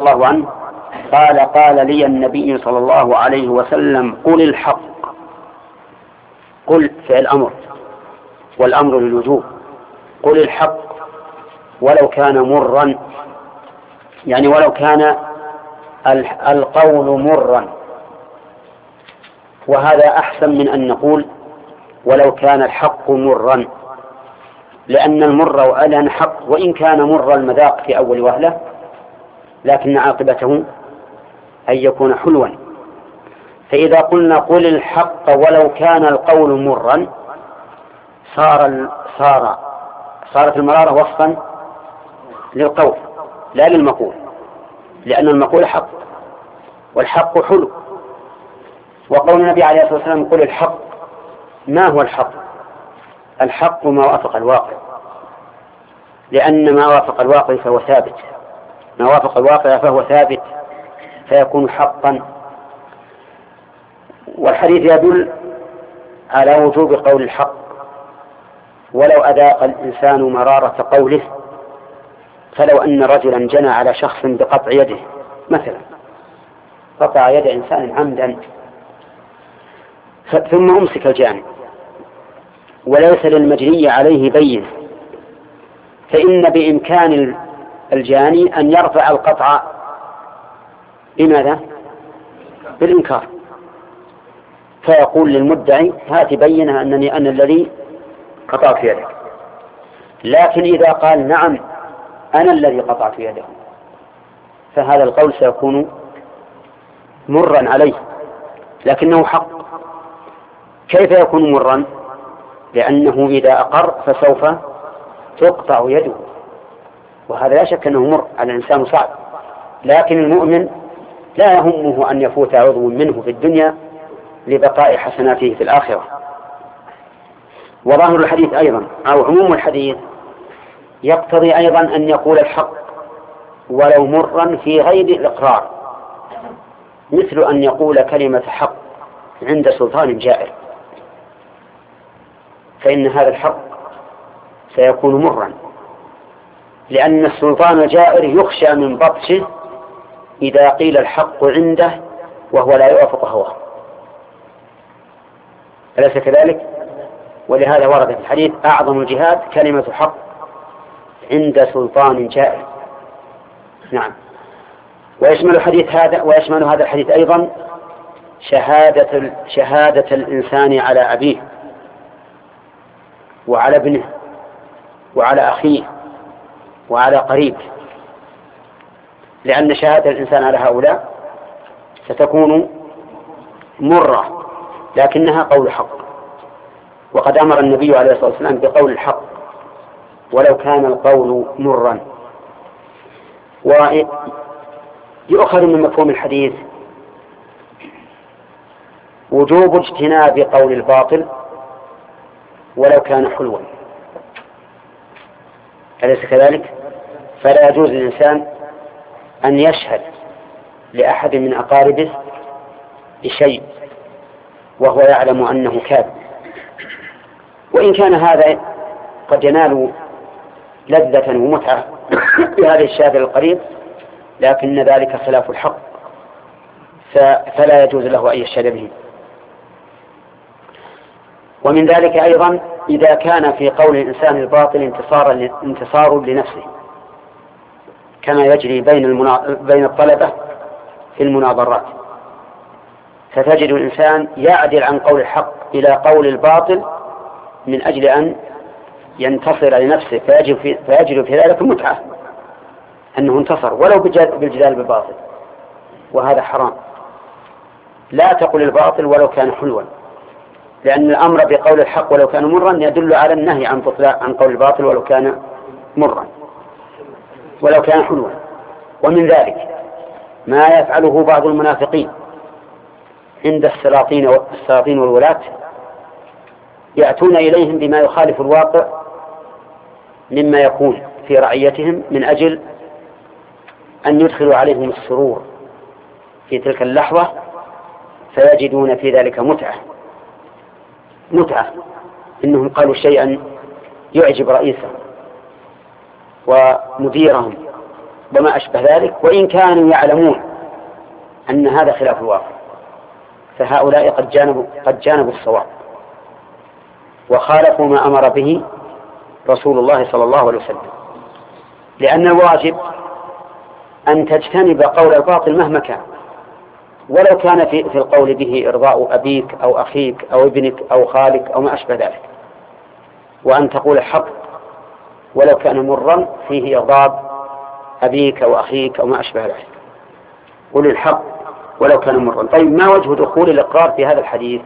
الله عنه قال: قال لي النبي صلى الله عليه وسلم: قل الحق. قل فعل أمر، والأمر للوجوب. قل الحق ولو كان مرا، يعني ولو كان القول مرا، وهذا أحسن من أن نقول ولو كان الحق مرا، لأن المر وألن حق، وإن كان مر المذاق في أول وهلة لكن عاقبته أن يكون حلوا. فإذا قلنا قل الحق ولو كان القول مرا صارت المرارة وصفا للقول لا للمقول، لأن المقول حق والحق حلو. وقول النبي عليه الصلاة والسلام: قل الحق، ما هو الحق؟ الحق ما وافق الواقع، لأن ما وافق الواقع فهو ثابت، ما وافق الواقع فهو ثابت فيكون حقا. والحديث يدل على وجوب قول الحق ولو أذاق الإنسان مرارة قوله. فلو أن رجلا جنى على شخص بقطع يده مثلا، قطع يد إنسان عمدا ثم أمسك الجاني وليس للمجني عليه بين، فإن بإمكان الجاني أن يرفع القطع بماذا؟ بالإنكار، فيقول للمدعي: هات بينها أنني أنا الذي قطعت يدك. لكن إذا قال: نعم أنا الذي قطعت يده، فهذا القول سيكون مرا عليه لكنه حق. كيف يكون مرا؟ لأنه إذا أقر فسوف تقطع يده، وهذا لا شك أنه مر على الإنسان صعب. لكن المؤمن لا يهمه أن يفوت عضو منه في الدنيا لبقاء حسناته في الآخرة. وظاهر الحديث أيضا أو عموم الحديث يقتضي أيضا أن يقول الحق ولو مرا في غير الإقرار، مثل أن يقول كلمة حق عند سلطان جائر، فإن هذا الحق سيكون مرا، لأن السلطان الجائر يخشى من بطشه إذا قيل الحق عنده وهو لا يوافق هواه، أليس كذلك؟ ولهذا ورد في الحديث: أعظم الجهاد كلمة حق عند سلطان جائر. نعم. ويشمل هذا الحديث أيضا شهادة الإنسان على أبيه وعلى ابنه وعلى أخيه وعلى قريبه، لأن شهادة الإنسان على هؤلاء ستكون مرة لكنها قول حق. وقد أمر النبي عليه الصلاة والسلام بقول الحق ولو كان القول مرا. ويؤخذ من مفهوم الحديث وجوب اجتناب قول الباطل ولو كان حلوا، أليس كذلك؟ فلا يجوز للإنسان أن يشهد لأحد من أقاربه بشيء وهو يعلم أنه كاذب، وإن كان هذا قد ينال لذة ومتعة بهذه الشهادة القريب، لكن ذلك خلاف الحق، فلا يجوز له أن يشهد به. ومن ذلك أيضا إذا كان في قول الإنسان الباطل انتصار لنفسه، كما يجري بين الطلبة في المناظرات، فتجد الإنسان يعدل عن قول الحق إلى قول الباطل من أجل أن ينتصر لنفسه، فيجد في ذلك المتعة أنه انتصر ولو بالجدال بالباطل، وهذا حرام. لا تقل الباطل ولو كان حلوا، لأن الأمر بقول الحق ولو كان مرا يدل على النهي عن قول الباطل ولو كان مرا ولو كان حلوا. ومن ذلك ما يفعله بعض المنافقين عند السلاطين والولاة، يأتون إليهم بما يخالف الواقع مما يكون في رعيتهم من أجل أن يدخلوا عليهم السرور في تلك اللحظة، فيجدون في ذلك متعة إنهم قالوا شيئا يعجب رئيسهم ومديرهم وما أشبه ذلك، وإن كانوا يعلمون أن هذا خلاف الواقع، فهؤلاء قد جانبوا الصواب وخالفوا ما أمر به رسول الله صلى الله عليه وسلم. لأن الواجب أن تجتنب قول الباطل مهما كان، ولو كان في القول به إرضاء أبيك أو أخيك أو ابنك أو خالك أو ما أشبه ذلك، وأن تقول الحق ولو كان مرا فيه إغضاب أبيك أو أخيك أو ما أشبه ذلك. قل الحق ولو كان مرا. طيب، ما وجه دخول الإقرار في هذا الحديث؟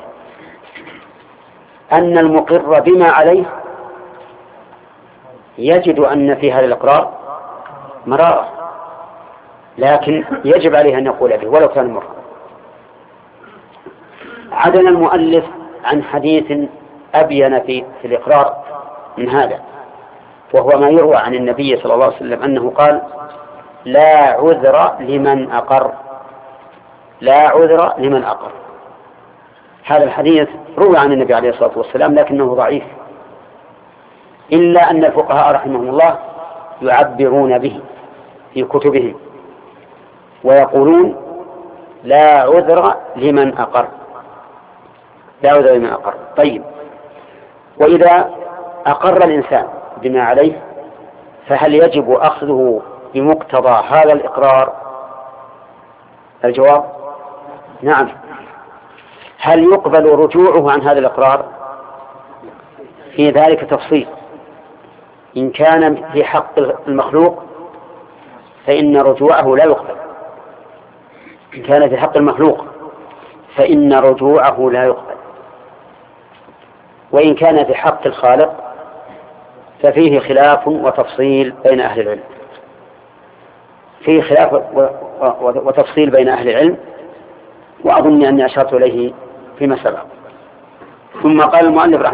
أن المقر بما عليه يجد أن في هذا الإقرار مرارة، لكن يجب عليه أن يقول به ولو كان مرا. عدنا المؤلف عن حديث أبين في الإقرار من هذا، وهو ما يروى عن النبي صلى الله عليه وسلم أنه قال: لا عذر لمن أقر، لا عذر لمن أقر. هذا الحديث روى عن النبي عليه الصلاة والسلام لكنه ضعيف، إلا أن الفقهاء رحمهم الله يعبرون به في كتبهم ويقولون: لا عذر لمن أقر، لا عذر لمن أقر. طيب، وإذا أقر الإنسان بما عليه فهل يجب أخذه بمقتضى هذا الإقرار؟ الجواب: نعم. هل يقبل رجوعه عن هذا الإقرار؟ في ذلك تفصيل. إن كان في حق المخلوق فإن رجوعه لا يقبل، إن كان في حق المخلوق فإن رجوعه لا يقبل، وإن كان في حق الخالق ففيه خلاف وتفصيل بين أهل العلم، فيه خلاف وتفصيل بين أهل العلم، وأظن أني أشرت إليه فيما سبق. ثم قال المؤلف